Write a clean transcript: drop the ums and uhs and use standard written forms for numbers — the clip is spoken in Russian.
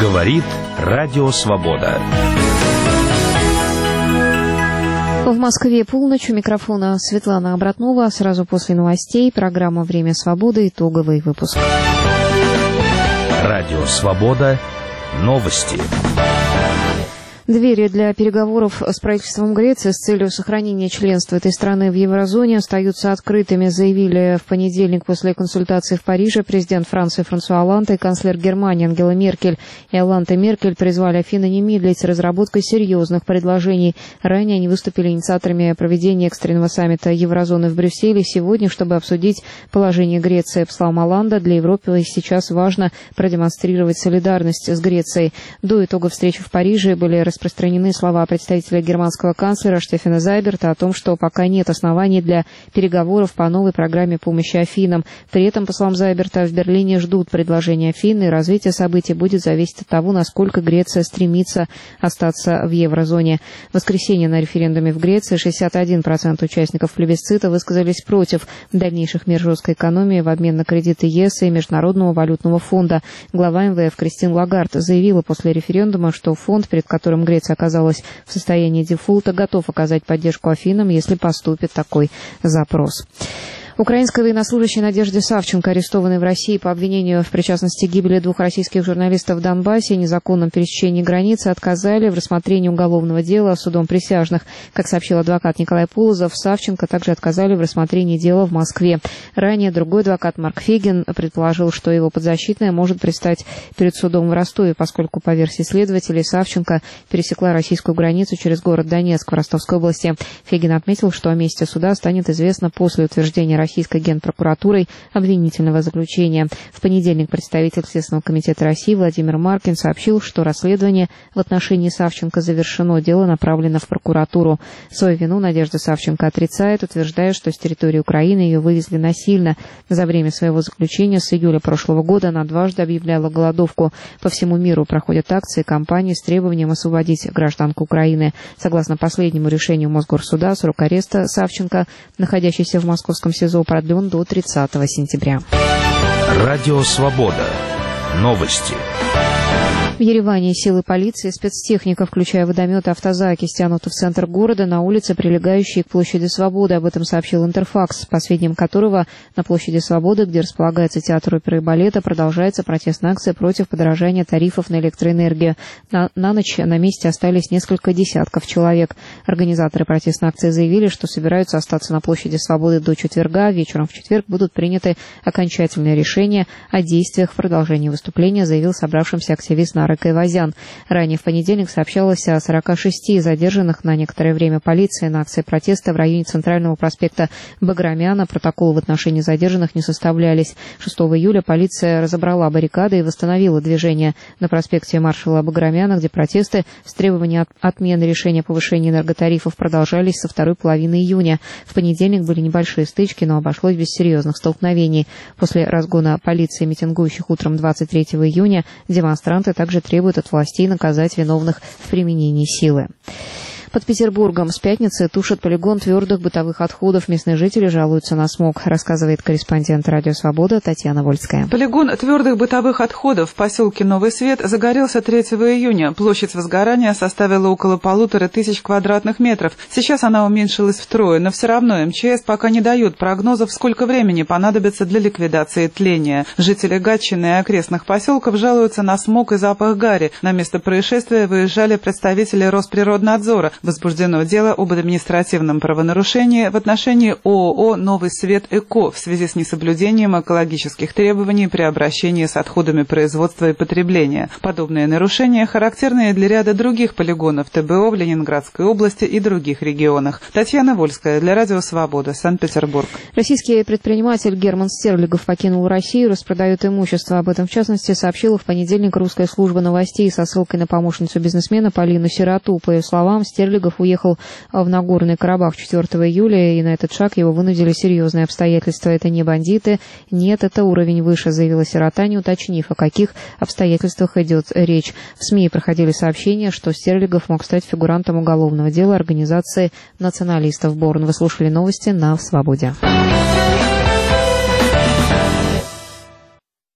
Говорит Радио Свобода. В Москве полночь. У микрофона Светлана Обратнова. Сразу после новостей программа «Время свободы». Итоговый выпуск. Радио Свобода. Новости. Двери для переговоров с правительством Греции с целью сохранения членства этой страны в еврозоне остаются открытыми, заявили в понедельник после консультации в Париже президент Франции Франсуа Олланд и канцлер Германии Ангела Меркель. И Олланд и Меркель призвали Афины не медлить с разработкой серьезных предложений. Ранее они выступили инициаторами проведения экстренного саммита еврозоны в Брюсселе сегодня, чтобы обсудить положение Греции. По словам Олланда, для Европы сейчас важно продемонстрировать солидарность с Грецией. До итога встречи в Париже были распространены слова представителя германского канцлера Штефана Зайберта о том, что пока нет оснований для переговоров по новой программе помощи Афинам. При этом, по словам Зайберта, в Берлине ждут предложения Афин, и развитие событий будет зависеть от того, насколько Греция стремится остаться в еврозоне. В воскресенье на референдуме в Греции 61% участников плебисцита высказались против дальнейших мер жесткой экономии в обмен на кредиты ЕС и Международного валютного фонда. Глава МВФ Кристин Лагард заявила после референдума, что фонд, перед которым Греция оказалась в состоянии дефолта, готов оказать поддержку Афинам, если поступит такой запрос. Украинская военнослужащая Надежда Савченко, арестованная в России по обвинению в причастности к гибели 2 российских журналистов в Донбассе и незаконном пересечении границы, отказали в рассмотрении уголовного дела судом присяжных. Как сообщил адвокат Николай Полозов, Савченко также отказали в рассмотрении дела в Москве. Ранее другой адвокат Марк Фегин предположил, что его подзащитная может предстать перед судом в Ростове, поскольку, по версии следователей, Савченко пересекла российскую границу через город Донецк в Ростовской области. Фегин отметил, что о месте суда станет известно после утверждения Российской генпрокуратурой обвинительного заключения. В понедельник представитель Следственного комитета России Владимир Маркин сообщил, что расследование в отношении Савченко завершено, дело направлено в прокуратуру. Свою вину Надежда Савченко отрицает, утверждая, что с территории Украины ее вывезли насильно. За время своего заключения с июля прошлого года она дважды объявляла голодовку. По всему миру проходят акции и кампании с требованием освободить гражданку Украины. Согласно последнему решению Мосгорсуда, срок ареста Савченко, находящийся в московском СИЗО, продлен до 30 сентября. Радио Свобода. Новости. В Ереване силы полиции и спецтехника, включая водометы и автозаки, стянуты в центр города на улице, прилегающей к площади Свободы. Об этом сообщил Интерфакс, по сведениям которого на площади Свободы, где располагается театр оперы и балета, продолжается протестная акция против подорожания тарифов на электроэнергию. На ночь на месте остались несколько десятков человек. Организаторы протестной акции заявили, что собираются остаться на площади Свободы до четверга. Вечером в четверг будут приняты окончательные решения о действиях в продолжении выступления, заявил собравшимся активист Нарек Айвазян. Ранее в понедельник сообщалось о 46 задержанных на некоторое время полицией на акции протеста в районе Центрального проспекта Баграмяна. Протоколы в отношении задержанных не составлялись. 6 июля полиция разобрала баррикады и восстановила движение на проспекте маршала Баграмяна, где протесты с требованием отмены решения о повышении энерготарифов продолжались со второй половины июня. В понедельник были небольшие стычки, но обошлось без серьезных столкновений. После разгона полиции митингующих утром 23 июня демонстранты также требуют от властей наказать виновных в применении силы. Под Петербургом с пятницы тушат полигон твердых бытовых отходов. Местные жители жалуются на смог, рассказывает корреспондент «Радио Свобода» Татьяна Вольская. Полигон твердых бытовых отходов в поселке Новый Свет загорелся 3 июня. Площадь возгорания составила около 1500 квадратных метров. Сейчас она уменьшилась втрое, но все равно МЧС пока не дает прогнозов, сколько времени понадобится для ликвидации тления. Жители Гатчины и окрестных поселков жалуются на смог и запах гари. На место происшествия выезжали представители Росприроднадзора. Возбуждено дело об административном правонарушении в отношении ООО «Новый Свет Эко» в связи с несоблюдением экологических требований при обращении с отходами производства и потребления. Подобные нарушения характерны для ряда других полигонов ТБО в Ленинградской области и других регионах. Татьяна Вольская для Радио Свобода, Санкт-Петербург. Российский предприниматель Герман Стерлигов покинул Россию, распродает имущество. Об этом, в частности, сообщила в понедельник русская служба новостей со ссылкой на помощницу бизнесмена Полину Сироту. По ее словам, Стерлигов уехал в Нагорный Карабах 4 июля, и на этот шаг его вынудили серьезные обстоятельства. Это не бандиты, нет, это уровень выше, заявила Сирота, не уточнив, о каких обстоятельствах идет речь. В СМИ проходили сообщения, что Стерлигов мог стать фигурантом уголовного дела организации националистов Борн. Вы слушали новости на «Свободе».